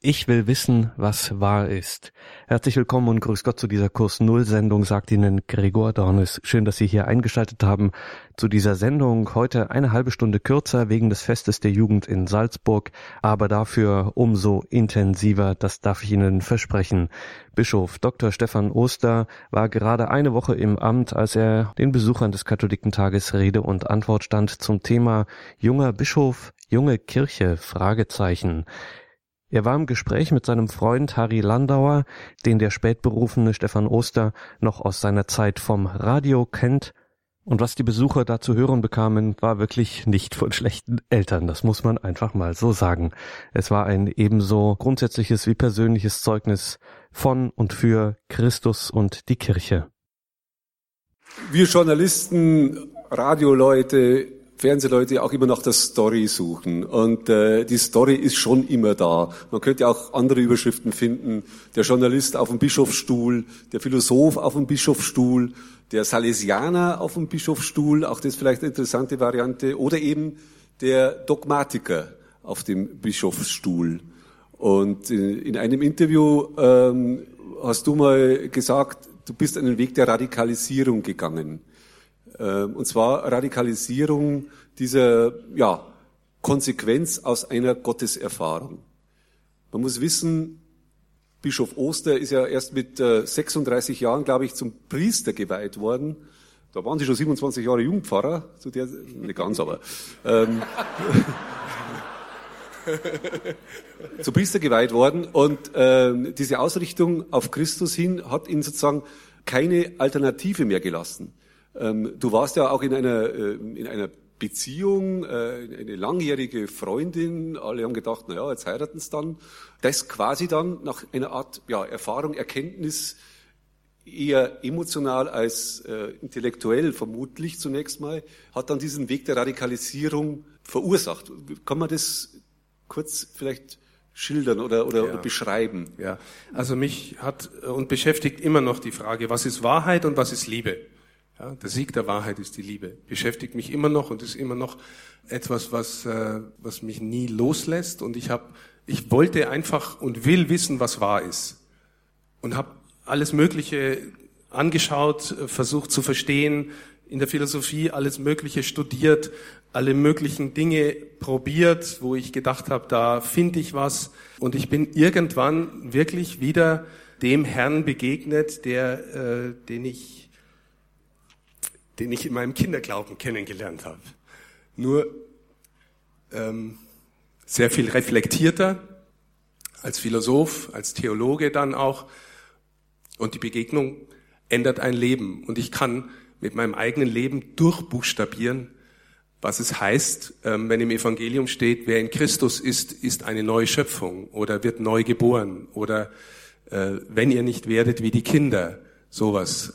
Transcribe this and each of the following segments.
Ich will wissen, was wahr ist. Herzlich willkommen und grüß Gott zu dieser Kurs Null Sendung, sagt Ihnen Gregor Dornis. Schön, dass Sie hier eingeschaltet haben zu dieser Sendung. Heute eine halbe Stunde kürzer wegen des Festes der Jugend in Salzburg, aber dafür umso intensiver, das darf ich Ihnen versprechen. Bischof Dr. Stefan Oster war gerade eine Woche im Amt, als er den Besuchern des Katholikentages Rede und Antwort stand zum Thema Junger Bischof, junge Kirche, Fragezeichen. Er war im Gespräch mit seinem Freund Harry Landauer, den der spätberufene Stefan Oster noch aus seiner Zeit vom Radio kennt. Und was die Besucher da zu hören bekamen, war wirklich nicht von schlechten Eltern. Das muss man einfach mal so sagen. Es war ein ebenso grundsätzliches wie persönliches Zeugnis von und für Christus und die Kirche. Wir Journalisten, Radioleute, Fernsehleute auch immer nach der Story suchen. Und die Story ist schon immer da. Man könnte auch andere Überschriften finden. Der Journalist auf dem Bischofsstuhl, der Philosoph auf dem Bischofsstuhl, der Salesianer auf dem Bischofsstuhl, auch das vielleicht eine interessante Variante. Oder eben der Dogmatiker auf dem Bischofsstuhl. Und in einem Interview hast du mal gesagt, du bist einen Weg der Radikalisierung gegangen. Und zwar Radikalisierung dieser Konsequenz aus einer Gotteserfahrung. Man muss wissen, Bischof Oster ist ja erst mit 36 Jahren, glaube ich, zum Priester geweiht worden. Da waren sie schon 27 Jahre Jugendpfarrer, nicht ganz, aber zum Priester geweiht worden. Und diese Ausrichtung auf Christus hin hat ihn sozusagen keine Alternative mehr gelassen. Du warst ja auch in einer Beziehung, eine langjährige Freundin. Alle haben gedacht, jetzt heiraten sie dann. Das quasi dann nach einer Art Erfahrung, Erkenntnis, eher emotional als intellektuell vermutlich zunächst mal, hat dann diesen Weg der Radikalisierung verursacht. Kann man das kurz vielleicht schildern oder beschreiben? Ja, also mich hat und beschäftigt immer noch die Frage, was ist Wahrheit und was ist Liebe? Ja, der Sieg der Wahrheit ist die Liebe. Beschäftigt mich immer noch und ist immer noch etwas, was mich nie loslässt. Und ich wollte einfach und will wissen, was wahr ist. Und habe alles Mögliche angeschaut, versucht zu verstehen, in der Philosophie alles Mögliche studiert, alle möglichen Dinge probiert, wo ich gedacht habe, da finde ich was. Und ich bin irgendwann wirklich wieder dem Herrn begegnet, den ich in meinem Kinderglauben kennengelernt habe. Nur sehr viel reflektierter, als Philosoph, als Theologe dann auch. Und die Begegnung ändert ein Leben. Und ich kann mit meinem eigenen Leben durchbuchstabieren, was es heißt, wenn im Evangelium steht, wer in Christus ist, ist eine neue Schöpfung oder wird neu geboren oder wenn ihr nicht werdet wie die Kinder, sowas.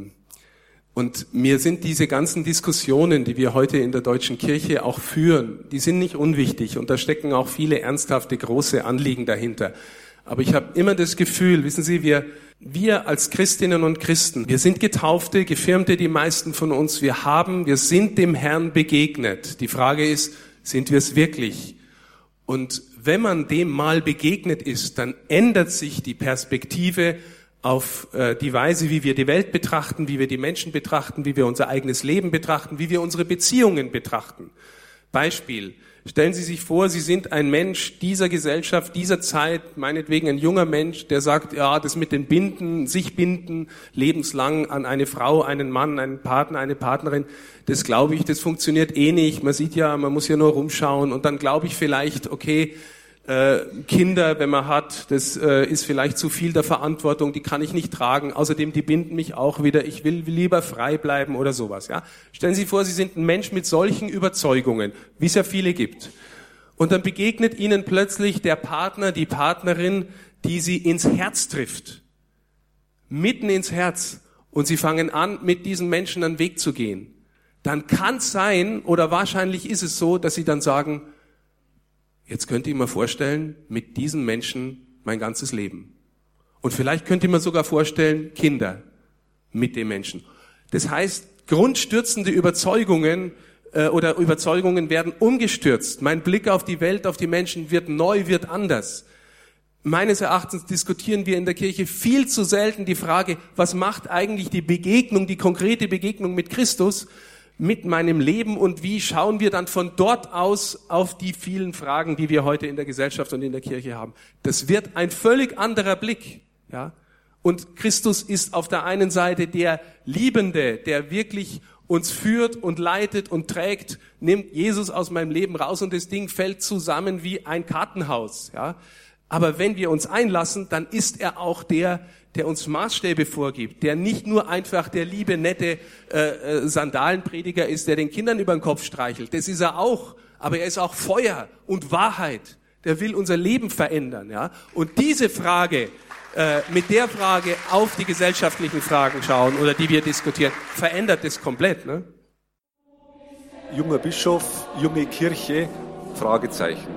Und mir sind diese ganzen Diskussionen, die wir heute in der deutschen Kirche auch führen, die sind nicht unwichtig und da stecken auch viele ernsthafte, große Anliegen dahinter. Aber ich habe immer das Gefühl, wissen Sie, wir als Christinnen und Christen, wir sind Getaufte, Gefirmte, die meisten von uns, wir sind dem Herrn begegnet. Die Frage ist, sind wir es wirklich? Und wenn man dem mal begegnet ist, dann ändert sich die Perspektive auf die Weise, wie wir die Welt betrachten, wie wir die Menschen betrachten, wie wir unser eigenes Leben betrachten, wie wir unsere Beziehungen betrachten. Beispiel. Stellen Sie sich vor, Sie sind ein Mensch dieser Gesellschaft, dieser Zeit, meinetwegen ein junger Mensch, der sagt, ja, das mit den Binden, sich binden, lebenslang an eine Frau, einen Mann, einen Partner, eine Partnerin, das glaube ich, das funktioniert eh nicht. Man sieht ja, man muss ja nur rumschauen und dann glaube ich vielleicht, okay, Kinder, wenn man hat, das ist vielleicht zu viel der Verantwortung, die kann ich nicht tragen. Außerdem, die binden mich auch wieder. Ich will lieber frei bleiben oder sowas. Ja? Stellen Sie vor, Sie sind ein Mensch mit solchen Überzeugungen, wie es ja viele gibt. Und dann begegnet Ihnen plötzlich der Partner, die Partnerin, die Sie ins Herz trifft. Mitten ins Herz. Und Sie fangen an, mit diesen Menschen einen Weg zu gehen. Dann kann es sein, oder wahrscheinlich ist es so, dass Sie dann sagen, jetzt könnte ich mir vorstellen, mit diesen Menschen mein ganzes Leben. Und vielleicht könnte ich mir sogar vorstellen, Kinder mit den Menschen. Das heißt, grundstürzende Überzeugungen oder Überzeugungen werden umgestürzt. Mein Blick auf die Welt, auf die Menschen wird neu, wird anders. meines Erachtens diskutieren wir in der Kirche viel zu selten die Frage, was macht eigentlich die Begegnung, die konkrete Begegnung mit Christus mit meinem Leben und wie schauen wir dann von dort aus auf die vielen Fragen, die wir heute in der Gesellschaft und in der Kirche haben. Das wird ein völlig anderer Blick, ja. Und Christus ist auf der einen Seite der Liebende, der wirklich uns führt und leitet und trägt, nimmt Jesus aus meinem Leben raus und das Ding fällt zusammen wie ein Kartenhaus, ja. Aber wenn wir uns einlassen, dann ist er auch der uns Maßstäbe vorgibt, der nicht nur einfach der liebe, nette Sandalenprediger ist, der den Kindern über den Kopf streichelt. Das ist er auch, aber er ist auch Feuer und Wahrheit. Der will unser Leben verändern, ja. Und diese Frage, mit der Frage auf die gesellschaftlichen Fragen schauen oder die wir diskutieren, verändert das komplett, ne? Junger Bischof, junge Kirche, Fragezeichen.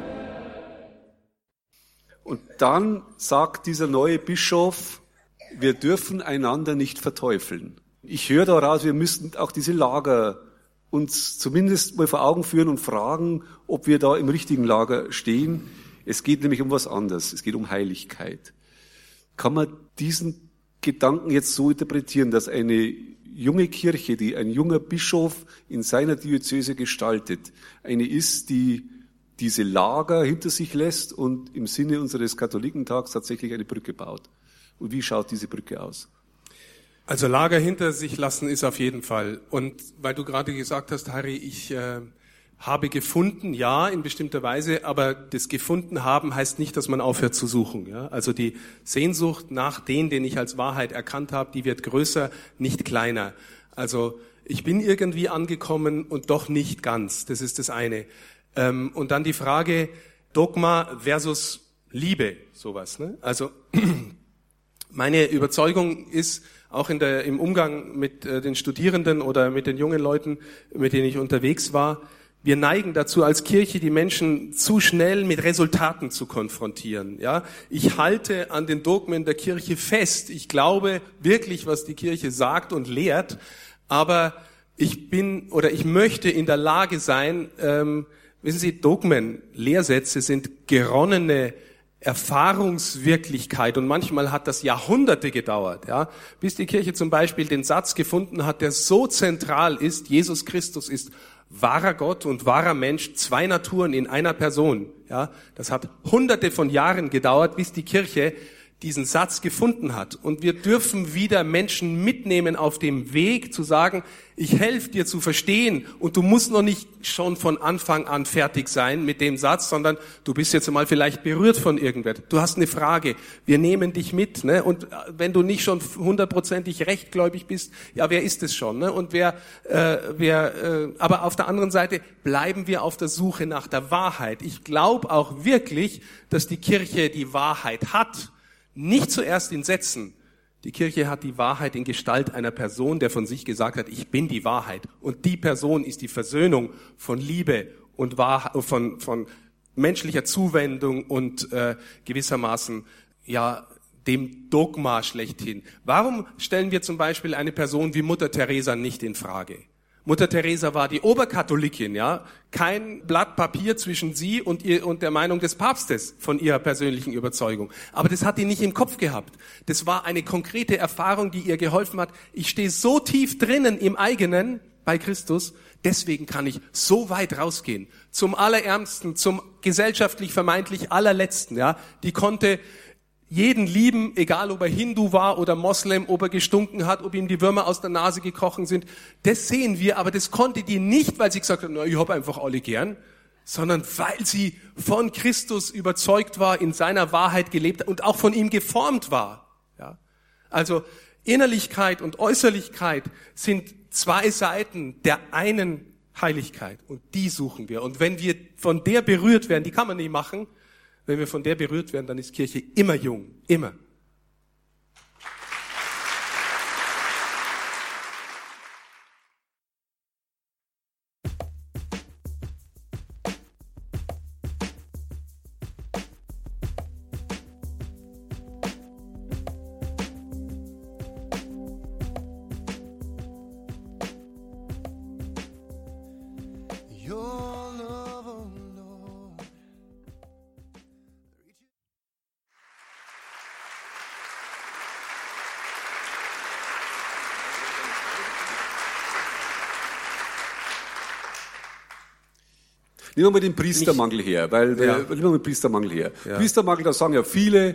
Und dann sagt dieser neue Bischof, wir dürfen einander nicht verteufeln. Ich höre daraus, wir müssten auch diese Lager uns zumindest mal vor Augen führen und fragen, ob wir da im richtigen Lager stehen. Es geht nämlich um was anderes. Es geht um Heiligkeit. Kann man diesen Gedanken jetzt so interpretieren, dass eine junge Kirche, die ein junger Bischof in seiner Diözese gestaltet, eine ist, die diese Lager hinter sich lässt und im Sinne unseres Katholikentags tatsächlich eine Brücke baut? Und wie schaut diese Brücke aus? Also Lager hinter sich lassen ist auf jeden Fall. Und weil du gerade gesagt hast, Harry, ich habe gefunden, ja, in bestimmter Weise, aber das gefunden haben heißt nicht, dass man aufhört zu suchen. Ja? Also die Sehnsucht nach den ich als Wahrheit erkannt habe, die wird größer, nicht kleiner. Also ich bin irgendwie angekommen und doch nicht ganz. Das ist das eine. Und dann die Frage Dogma versus Liebe, sowas. Ne? Also meine Überzeugung ist, auch im Umgang mit den Studierenden oder mit den jungen Leuten, mit denen ich unterwegs war, wir neigen dazu, als Kirche die Menschen zu schnell mit Resultaten zu konfrontieren. Ja, ich halte an den Dogmen der Kirche fest. Ich glaube wirklich, was die Kirche sagt und lehrt, aber ich möchte in der Lage sein, wissen Sie, Dogmen, Lehrsätze sind geronnene Erfahrungswirklichkeit und manchmal hat das Jahrhunderte gedauert, ja, bis die Kirche zum Beispiel den Satz gefunden hat, der so zentral ist, Jesus Christus ist wahrer Gott und wahrer Mensch, zwei Naturen in einer Person, ja. Das hat Hunderte von Jahren gedauert, bis die Kirche diesen Satz gefunden hat. Und wir dürfen wieder Menschen mitnehmen auf dem Weg zu sagen, ich helfe dir zu verstehen und du musst noch nicht schon von Anfang an fertig sein mit dem Satz, sondern du bist jetzt mal vielleicht berührt von irgendwer. Du hast eine Frage, wir nehmen dich mit, ne? Und wenn du nicht schon 100%ig rechtgläubig bist, ja, wer ist es schon, ne? Und aber auf der anderen Seite bleiben wir auf der Suche nach der Wahrheit. Ich glaube auch wirklich, dass die Kirche die Wahrheit hat. Nicht zuerst in Sätzen. Die Kirche hat die Wahrheit in Gestalt einer Person, der von sich gesagt hat, ich bin die Wahrheit. Und die Person ist die Versöhnung von Liebe und von menschlicher Zuwendung und gewissermaßen ja dem Dogma schlechthin. Warum stellen wir zum Beispiel eine Person wie Mutter Teresa nicht in Frage? Mutter Teresa war die Oberkatholikin, ja. Kein Blatt Papier zwischen sie und der Meinung des Papstes von ihrer persönlichen Überzeugung. Aber das hat die nicht im Kopf gehabt. Das war eine konkrete Erfahrung, die ihr geholfen hat. Ich stehe so tief drinnen im eigenen bei Christus, deswegen kann ich so weit rausgehen. Zum Allerärmsten, zum gesellschaftlich vermeintlich Allerletzten, ja. Die konnte jeden lieben, egal ob er Hindu war oder Moslem, ob er gestunken hat, ob ihm die Würmer aus der Nase gekrochen sind. Das sehen wir, aber das konnte die nicht, weil sie gesagt hat, na, ich hab einfach alle gern, sondern weil sie von Christus überzeugt war, in seiner Wahrheit gelebt und auch von ihm geformt war. Ja? Also Innerlichkeit und Äußerlichkeit sind zwei Seiten der einen Heiligkeit und die suchen wir. Und wenn wir von der berührt werden, die kann man nicht machen, wenn wir von der berührt werden, dann ist Kirche immer jung, immer. Nehmen wir mal den Priestermangel her, nehmen wir mal den Priestermangel her. Ja. Priestermangel, da sagen ja viele,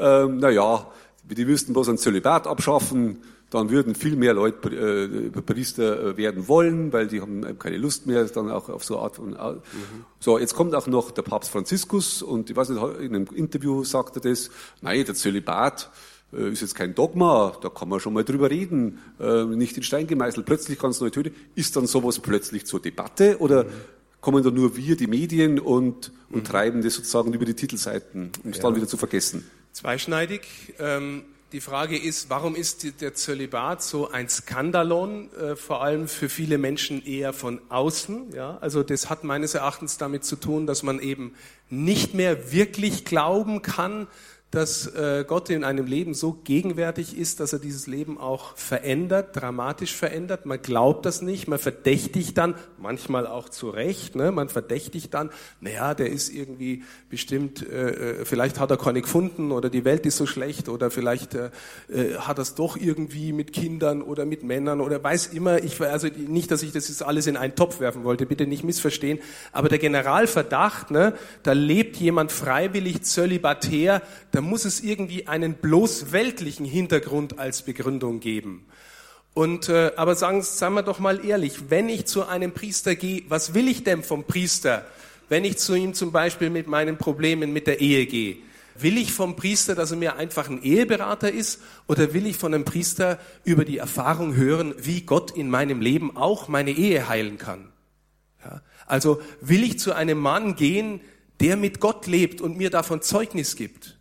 die müssten bloß ein Zölibat abschaffen, dann würden viel mehr Leute Priester werden wollen, weil die haben keine Lust mehr, dann auch auf so eine Art von... So, jetzt kommt auch noch der Papst Franziskus und ich weiß nicht, in einem Interview sagt er das, nein, der Zölibat ist jetzt kein Dogma, da kann man schon mal drüber reden, nicht in Stein gemeißelt, plötzlich ganz neue Töne. Ist dann sowas plötzlich zur Debatte oder kommen da nur wir, die Medien, und treiben das sozusagen über die Titelseiten, um es dann wieder zu vergessen? Zweischneidig. Die Frage ist, warum ist der Zölibat so ein Skandalon, vor allem für viele Menschen eher von außen? Ja? Also das hat meines Erachtens damit zu tun, dass man eben nicht mehr wirklich glauben kann, dass Gott in einem Leben so gegenwärtig ist, dass er dieses Leben auch verändert, dramatisch verändert. Man glaubt das nicht, man verdächtigt dann, manchmal auch zu Recht, ne? Man verdächtigt dann, naja, der ist irgendwie bestimmt, vielleicht hat er keine gefunden oder die Welt ist so schlecht oder vielleicht hat er es doch irgendwie mit Kindern oder mit Männern oder weiß immer, also nicht, dass ich das jetzt alles in einen Topf werfen wollte, bitte nicht missverstehen, aber der Generalverdacht, ne, da lebt jemand freiwillig zölibatär, da muss es irgendwie einen bloß weltlichen Hintergrund als Begründung geben. Und aber sagen wir doch mal ehrlich, wenn ich zu einem Priester gehe, was will ich denn vom Priester, wenn ich zu ihm zum Beispiel mit meinen Problemen mit der Ehe gehe? Will ich vom Priester, dass er mir einfach ein Eheberater ist, oder will ich von einem Priester über die Erfahrung hören, wie Gott in meinem Leben auch meine Ehe heilen kann? Ja, also will ich zu einem Mann gehen, der mit Gott lebt und mir davon Zeugnis gibt?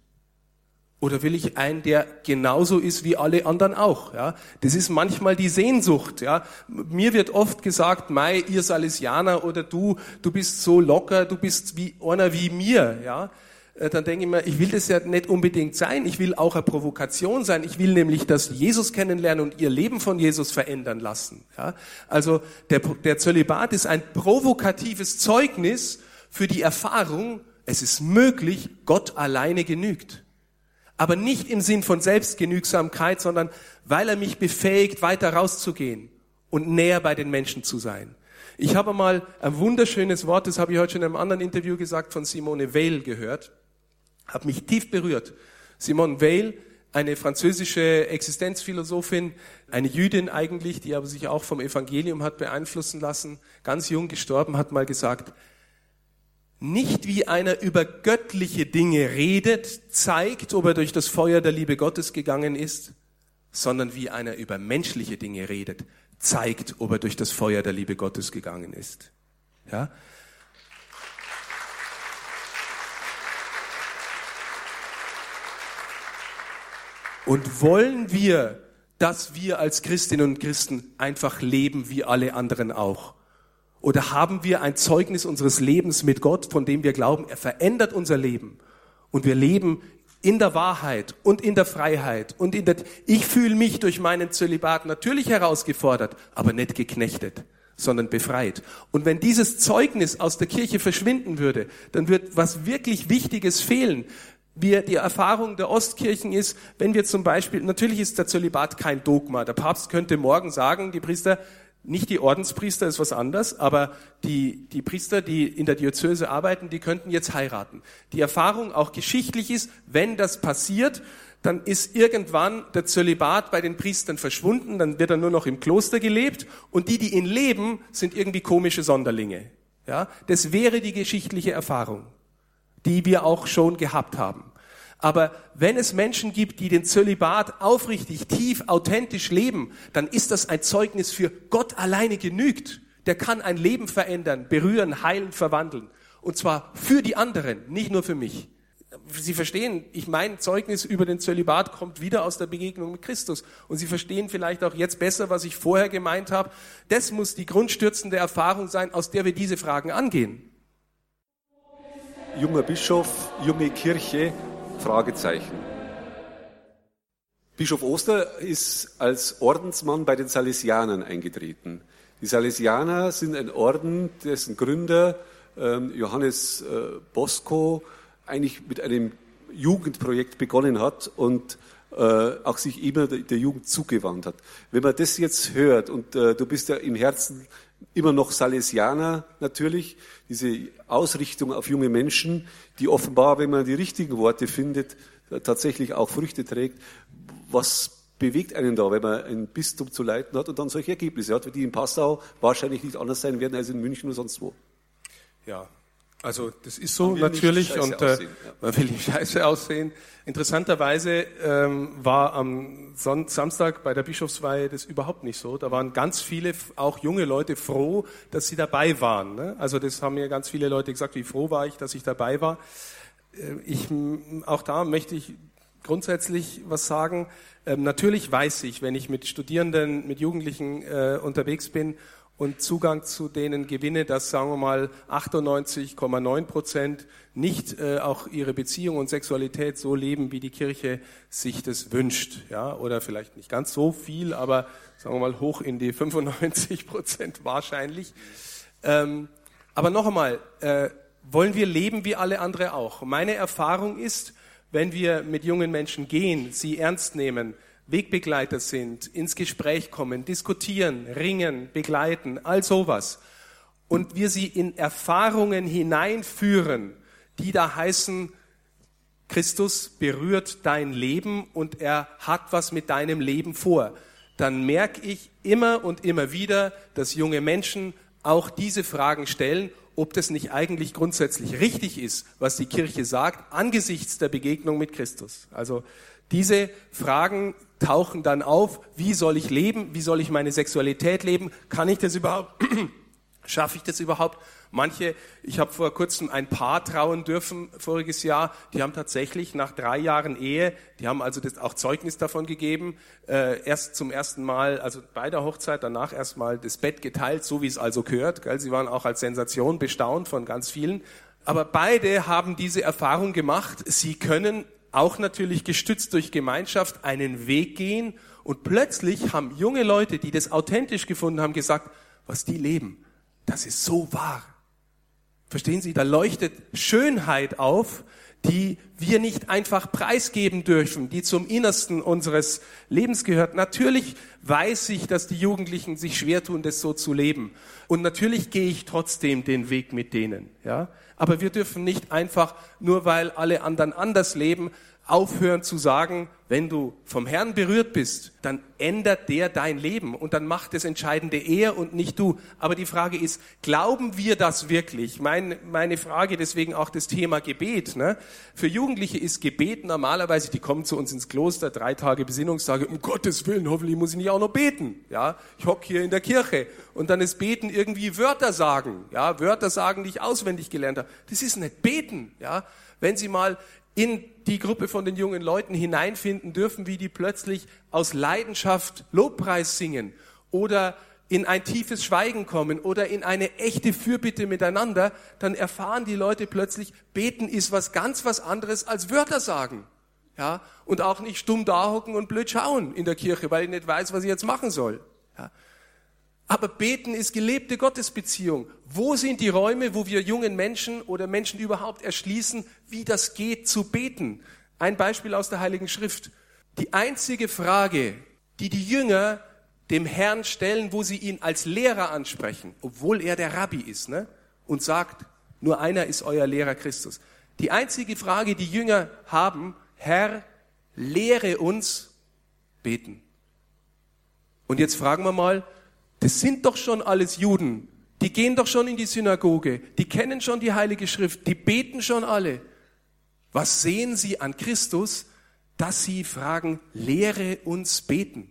Oder will ich einen, der genauso ist wie alle anderen auch? Ja, das ist manchmal die Sehnsucht. Ja, mir wird oft gesagt, Mei, ihr Salesianer oder du bist so locker, du bist wie einer wie mir. Ja, dann denke ich mir, ich will das ja nicht unbedingt sein. Ich will auch eine Provokation sein. Ich will nämlich, dass Jesus kennenlernen und ihr Leben von Jesus verändern lassen. Ja, also der Zölibat ist ein provokatives Zeugnis für die Erfahrung, es ist möglich, Gott alleine genügt. Aber nicht im Sinn von Selbstgenügsamkeit, sondern weil er mich befähigt, weiter rauszugehen und näher bei den Menschen zu sein. Ich habe mal ein wunderschönes Wort, das habe ich heute schon in einem anderen Interview gesagt, von Simone Weil gehört. Hat mich tief berührt. Simone Weil, eine französische Existenzphilosophin, eine Jüdin eigentlich, die aber sich auch vom Evangelium hat beeinflussen lassen, ganz jung gestorben, hat mal gesagt, nicht wie einer über göttliche Dinge redet, zeigt, ob er durch das Feuer der Liebe Gottes gegangen ist, sondern wie einer über menschliche Dinge redet, zeigt, ob er durch das Feuer der Liebe Gottes gegangen ist. Ja? Und wollen wir, dass wir als Christinnen und Christen einfach leben wie alle anderen auch? Oder haben wir ein Zeugnis unseres Lebens mit Gott, von dem wir glauben, er verändert unser Leben und wir leben in der Wahrheit und in der Freiheit und ich fühle mich durch meinen Zölibat natürlich herausgefordert, aber nicht geknechtet, sondern befreit. Und wenn dieses Zeugnis aus der Kirche verschwinden würde, dann wird was wirklich Wichtiges fehlen. Wie die Erfahrung der Ostkirchen ist, wenn wir zum Beispiel, natürlich ist der Zölibat kein Dogma. Der Papst könnte morgen sagen, die Priester, nicht die Ordenspriester ist was anderes, aber die Priester, die in der Diözese arbeiten, die könnten jetzt heiraten. Die Erfahrung auch geschichtlich ist, wenn das passiert, dann ist irgendwann der Zölibat bei den Priestern verschwunden, dann wird er nur noch im Kloster gelebt und die ihn leben, sind irgendwie komische Sonderlinge. Ja, das wäre die geschichtliche Erfahrung, die wir auch schon gehabt haben. Aber wenn es Menschen gibt, die den Zölibat aufrichtig, tief, authentisch leben, dann ist das ein Zeugnis für Gott alleine genügt. Der kann ein Leben verändern, berühren, heilen, verwandeln. Und zwar für die anderen, nicht nur für mich. Sie verstehen, mein Zeugnis über den Zölibat kommt wieder aus der Begegnung mit Christus. Und Sie verstehen vielleicht auch jetzt besser, was ich vorher gemeint habe. Das muss die grundstürzende Erfahrung sein, aus der wir diese Fragen angehen. Junger Bischof, junge Kirche, Fragezeichen. Bischof Oster ist als Ordensmann bei den Salesianern eingetreten. Die Salesianer sind ein Orden, dessen Gründer Johannes Bosco eigentlich mit einem Jugendprojekt begonnen hat und auch sich immer der Jugend zugewandt hat. Wenn man das jetzt hört und du bist ja im Herzen immer noch Salesianer natürlich, diese Ausrichtung auf junge Menschen, die offenbar, wenn man die richtigen Worte findet, tatsächlich auch Früchte trägt. Was bewegt einen da, wenn man ein Bistum zu leiten hat und dann solche Ergebnisse hat, die in Passau wahrscheinlich nicht anders sein werden als in München oder sonst wo? Ja, also das ist so natürlich und man will nicht scheiße aussehen. Interessanterweise war am Samstag bei der Bischofsweihe das überhaupt nicht so. Da waren ganz viele, auch junge Leute, froh, dass sie dabei waren. Ne? Also das haben mir ganz viele Leute gesagt, wie froh war ich, dass ich dabei war. Auch da möchte ich grundsätzlich was sagen. Natürlich weiß ich, wenn ich mit Studierenden, mit Jugendlichen unterwegs bin und Zugang zu denen gewinne, dass, sagen wir mal, 98,9% nicht auch ihre Beziehung und Sexualität so leben, wie die Kirche sich das wünscht. Ja? Oder vielleicht nicht ganz so viel, aber sagen wir mal hoch in die 95% wahrscheinlich. Aber noch einmal, wollen wir leben wie alle anderen auch? Meine Erfahrung ist, wenn wir mit jungen Menschen gehen, sie ernst nehmen, Wegbegleiter sind, ins Gespräch kommen, diskutieren, ringen, begleiten, all sowas. Und wir sie in Erfahrungen hineinführen, die da heißen, Christus berührt dein Leben und er hat was mit deinem Leben vor. Dann merke ich immer und immer wieder, dass junge Menschen auch diese Fragen stellen, ob das nicht eigentlich grundsätzlich richtig ist, was die Kirche sagt, angesichts der Begegnung mit Christus. Also diese Fragen tauchen dann auf, wie soll ich leben, wie soll ich meine Sexualität leben, kann ich das überhaupt, schaffe ich das überhaupt? Manche, ich habe vor kurzem ein Paar trauen dürfen, voriges Jahr, die haben tatsächlich nach 3 Jahren Ehe, die haben also das auch Zeugnis davon gegeben, erst zum ersten Mal, also bei der Hochzeit, danach erstmal das Bett geteilt, so wie es also gehört, gell? Sie waren auch als Sensation bestaunt von ganz vielen, aber beide haben diese Erfahrung gemacht, sie können auch natürlich gestützt durch Gemeinschaft einen Weg gehen und plötzlich haben junge Leute, die das authentisch gefunden haben, gesagt, was die leben, das ist so wahr. Verstehen Sie, da leuchtet Schönheit auf, die wir nicht einfach preisgeben dürfen, die zum Innersten unseres Lebens gehört. Natürlich weiß ich, dass die Jugendlichen sich schwer tun, das so zu leben. Und natürlich gehe ich trotzdem den Weg mit denen, ja. Aber wir dürfen nicht einfach, nur weil alle anderen anders leben, aufhören zu sagen, wenn du vom Herrn berührt bist, dann ändert der dein Leben und dann macht das Entscheidende er und nicht du. Aber die Frage ist, glauben wir das wirklich? Meine Frage, deswegen auch das Thema Gebet. Ne? Für Jugendliche ist Gebet normalerweise, die kommen zu uns ins Kloster, 3 Tage Besinnungstage, um Gottes Willen, hoffentlich muss ich nicht auch noch beten. Ja, ich hocke hier in der Kirche und dann ist Beten irgendwie Wörter sagen. Ja, Wörter sagen, die ich auswendig gelernt habe. Das ist nicht Beten. Ja, wenn Sie mal in die Gruppe von den jungen Leuten hineinfinden dürfen, wie die plötzlich aus Leidenschaft Lobpreis singen oder in ein tiefes Schweigen kommen oder in eine echte Fürbitte miteinander, dann erfahren die Leute plötzlich, beten ist was anderes als Wörter sagen. Ja, und auch nicht stumm dahocken und blöd schauen in der Kirche, weil ich nicht weiß, was ich jetzt machen soll. Ja. Aber beten ist gelebte Gottesbeziehung. Wo sind die Räume, wo wir jungen Menschen oder Menschen überhaupt erschließen, wie das geht, zu beten? Ein Beispiel aus der Heiligen Schrift. Die einzige Frage, die die Jünger dem Herrn stellen, wo sie ihn als Lehrer ansprechen, obwohl er der Rabbi ist, ne? Und sagt, nur einer ist euer Lehrer Christus. Die einzige Frage, die Jünger haben, Herr, lehre uns beten. Und jetzt fragen wir mal, das sind doch schon alles Juden, die gehen doch schon in die Synagoge, die kennen schon die Heilige Schrift, die beten schon alle. Was sehen sie an Christus, dass sie fragen, lehre uns beten?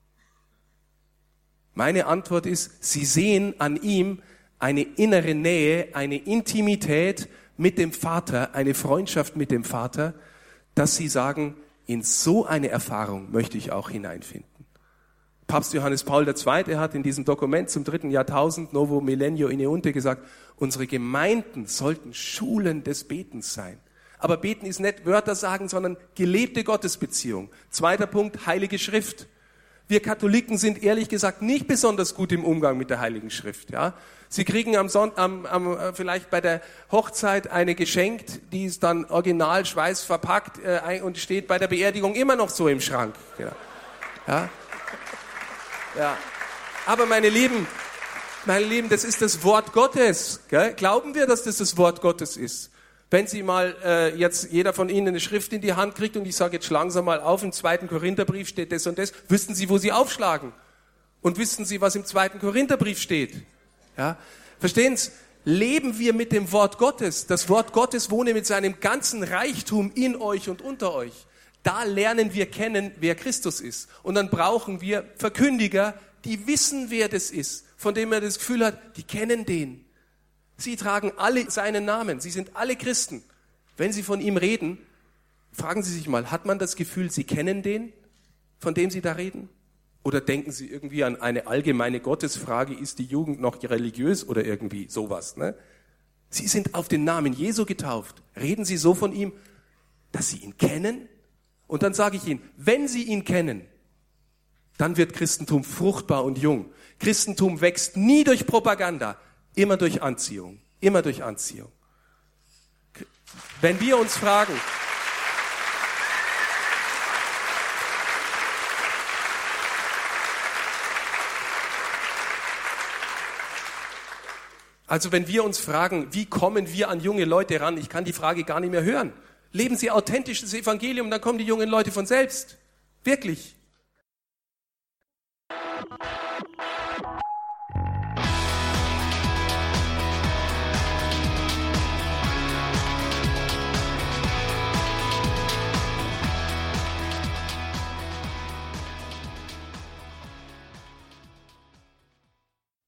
Meine Antwort ist, sie sehen an ihm eine innere Nähe, eine Intimität mit dem Vater, eine Freundschaft mit dem Vater, dass sie sagen, in so eine Erfahrung möchte ich auch hineinfinden. Papst Johannes Paul II. Hat in diesem Dokument zum 3. Jahrtausend, Novo Millennio Ineunte, gesagt, unsere Gemeinden sollten Schulen des Betens sein. Aber Beten ist nicht Wörter sagen, sondern gelebte Gottesbeziehung. 2. Punkt, Heilige Schrift. Wir Katholiken sind ehrlich gesagt nicht besonders gut im Umgang mit der Heiligen Schrift. Ja? Sie kriegen vielleicht bei der Hochzeit eine geschenkt, die ist dann original schweißverpackt und steht bei der Beerdigung immer noch so im Schrank. Ja. Ja. Ja. Aber meine Lieben, Meine Lieben, das ist das Wort Gottes. Gell? Glauben wir, dass das Wort Gottes ist? Wenn Sie mal jetzt jeder von Ihnen eine Schrift in die Hand kriegt und ich sage, jetzt schlagen Sie mal auf, im 2. Korintherbrief steht das und das, wüssten Sie, wo Sie aufschlagen? Und wüssten Sie, was im 2. Korintherbrief steht? Ja? Verstehen Sie? Leben wir mit dem Wort Gottes. Das Wort Gottes wohne mit seinem ganzen Reichtum in euch und unter euch. Da lernen wir kennen, wer Christus ist. Und dann brauchen wir Verkündiger, die wissen, wer das ist, von dem er das Gefühl hat, die kennen den. Sie tragen alle seinen Namen. Sie sind alle Christen. Wenn Sie von ihm reden, fragen Sie sich mal, hat man das Gefühl, Sie kennen den, von dem Sie da reden? Oder denken Sie irgendwie an eine allgemeine Gottesfrage, ist die Jugend noch religiös oder irgendwie sowas? Ne? Sie sind auf den Namen Jesu getauft. Reden Sie so von ihm, dass Sie ihn kennen? Und dann sage ich Ihnen, wenn Sie ihn kennen, dann wird Christentum fruchtbar und jung. Christentum wächst nie durch Propaganda, immer durch Anziehung. Immer durch Anziehung. Wenn wir uns fragen, wie kommen wir an junge Leute ran? Ich kann die Frage gar nicht mehr hören. Leben Sie authentisch das Evangelium, dann kommen die jungen Leute von selbst. Wirklich.